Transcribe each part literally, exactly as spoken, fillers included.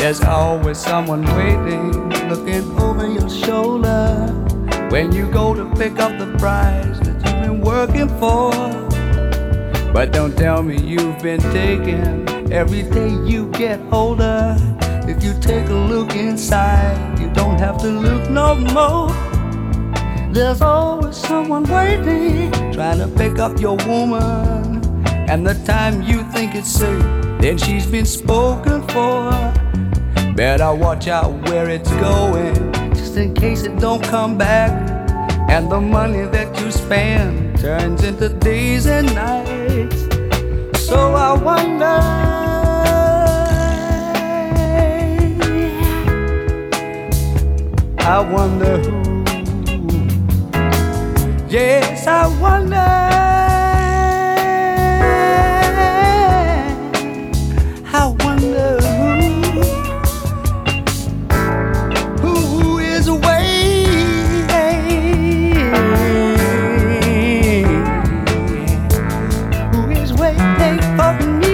There's always someone waiting, looking over your shoulder when you go to pick up the prize that you've been working for. But don't tell me you've been taken every day you get older. If you take a look inside, you don't have to look no more. There's always someone waiting, trying to pick up your woman. And the time you think it's safe, then she's been spoken for. Better watch out where it's going, just in case it don't come back. And the money that you spend turns into days and nights. So I wonder, I wonder who, yes, I wonder, I wonder who, who is waiting, who is waiting for me.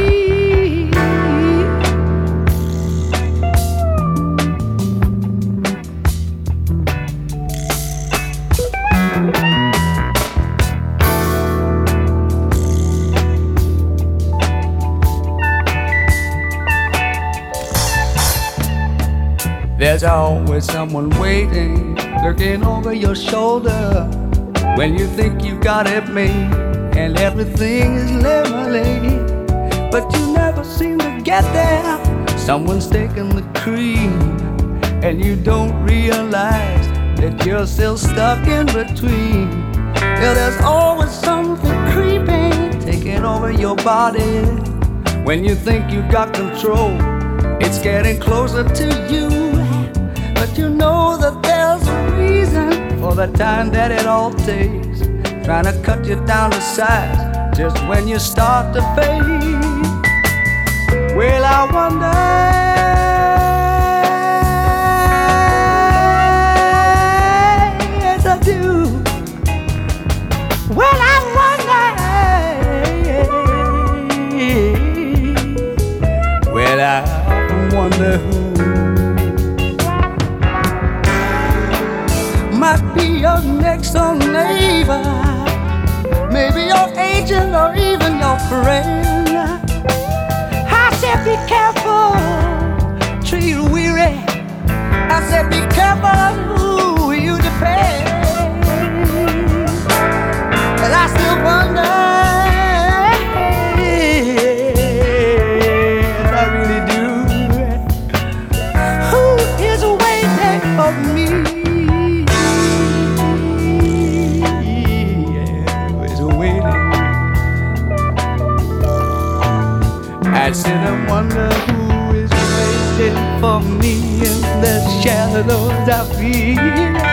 There's always someone waiting, looking over your shoulder when you think you got it made and everything is lemonade. But you never seem to get there. Someone's taking the cream and you don't realize that you're still stuck in between. Yeah, there's always something creeping, taking over your body. When you think you got control, it's getting closer to you. But you know that there's a reason for the time that it all takes, trying to cut you down to size just when you start to fade. Well, I wonder, yes I do. Well, I wonder, well, I wonder who might be your next door neighbor, maybe your agent or even your friend. I said be careful, treat weary. I said be careful who you depend. But I still wonder, I really do, who is waiting for me? I sit and wonder who is waiting for me in the shadows I feel.